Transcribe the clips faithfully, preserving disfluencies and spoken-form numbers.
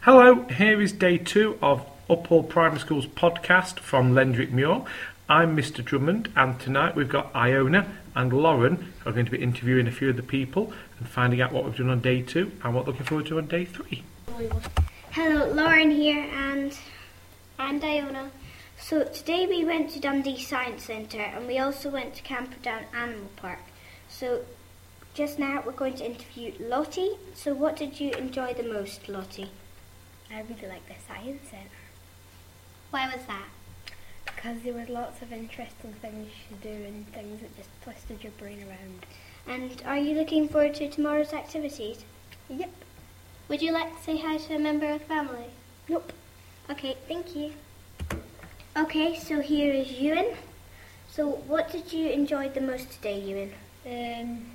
Hello, here is day two of Uphall Primary School's podcast from Lendrick Muir. I'm Mister Drummond, and tonight we've got Iona and Lauren who are going to be interviewing a few of the people and finding out what we've done on day two and what we're looking forward to on day three. Hello, Lauren here and and Iona. So today we went to Dundee Science Centre and we also went to Camperdown Animal Park. So just now we're going to interview Lottie. So what did you enjoy the most, Lottie? I really liked the Science Centre. Why was that? Because there was lots of interesting things to do and things that just twisted your brain around. And are you looking forward to tomorrow's activities? Yep. Would you like to say hi to a member of the family? Nope. Okay, thank you. Okay, so here is Ewan. So what did you enjoy the most today, Ewan? Um,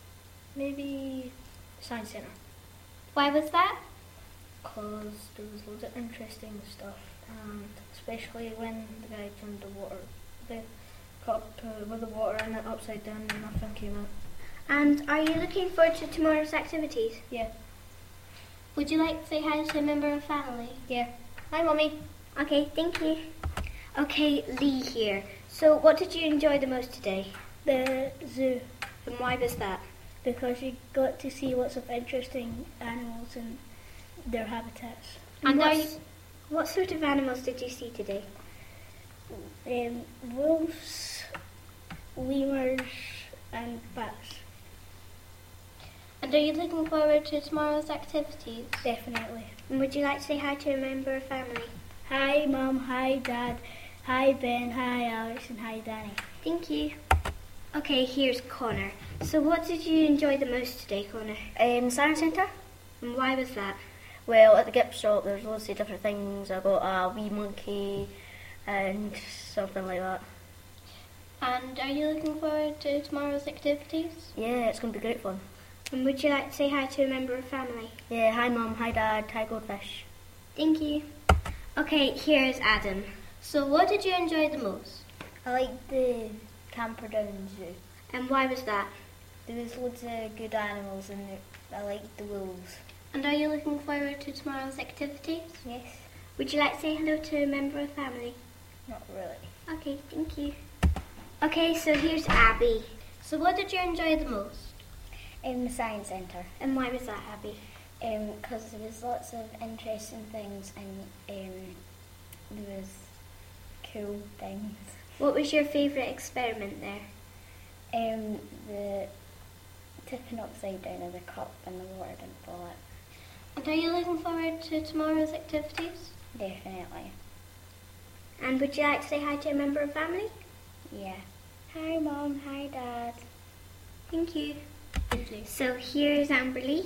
maybe Science Centre. Why was that? Because there was loads of interesting stuff, and especially when the guy turned the water, the cup uh, with the water in it upside down and nothing came out. And are you looking forward to tomorrow's activities? Yeah. Would you like to say hi to a member of family? Yeah. Hi, Mummy. Okay, thank you. Okay, Lee here. So what did you enjoy the most today? The zoo. And why was that? Because you got to see lots of interesting animals and their habitats. And what, are you, what sort of animals did you see today? Um, wolves, lemurs, and bats. And are you looking forward to tomorrow's activities? Definitely. And would you like to say hi to a member of family? Hi, Mum. Hi, Dad. Hi, Ben. Hi, Alex. And hi, Danny. Thank you. Okay, here's Connor. So what did you enjoy the most today, Connor? Um, Science Centre. And why was that? Well, at the gift shop there's loads of different things. I got a wee monkey and something like that. And are you looking forward to tomorrow's activities? Yeah, it's going to be great fun. And would you like to say hi to a member of family? Yeah, hi Mum, hi Dad, hi Goldfish. Thank you. Okay, here's Adam. So what did you enjoy the most? I liked the Camperdown Zoo. And why was that? There was loads of good animals in there. I liked the wolves. And are you looking forward to tomorrow's activities? Yes. Would you like to say hello to a member of family? Not really. Okay, thank you. Okay, so here's Abby. So what did you enjoy the most? In the Science Centre. And why was that, Abby? Because um, there was lots of interesting things and um, there was cool things. What was your favourite experiment there? Um, the tipping upside down of the cup and the water didn't fall out. And are you looking forward to tomorrow's activities? Definitely. And would you like to say hi to a member of family? Yeah. Hi Mum, hi Dad. Thank you. So here's Amberly.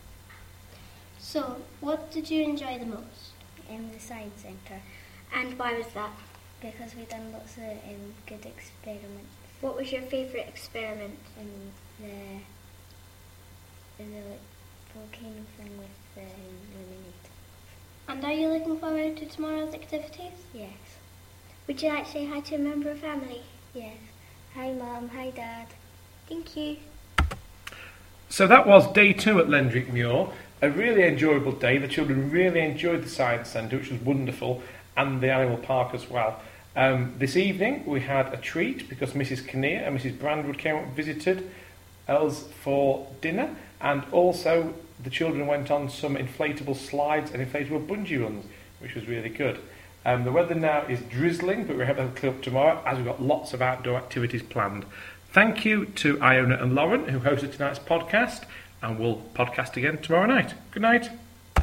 So what did you enjoy the most? In the Science Centre. And why was that? Because we done lots of um, good experiments. What was your favourite experiment? In the, in the like, volcano thing with the illuminator. And are you looking forward to tomorrow's activities? Yes. Would you like to say hi to a member of family? Yes. Hi Mum, hi Dad. Thank you. So that was day two at Lendrick Muir. A really enjoyable day. The children really enjoyed the Science Centre, which was wonderful, and the animal park as well. Um, this evening we had a treat because Missus Kinnear and Missus Brandwood came up and visited us for dinner, and also the children went on some inflatable slides and inflatable bungee runs, which was really good. Um, the weather now is drizzling, but we hope that'll clear up tomorrow as we've got lots of outdoor activities planned. Thank you to Iona and Lauren who hosted tonight's podcast, and we'll podcast again tomorrow night. Good night.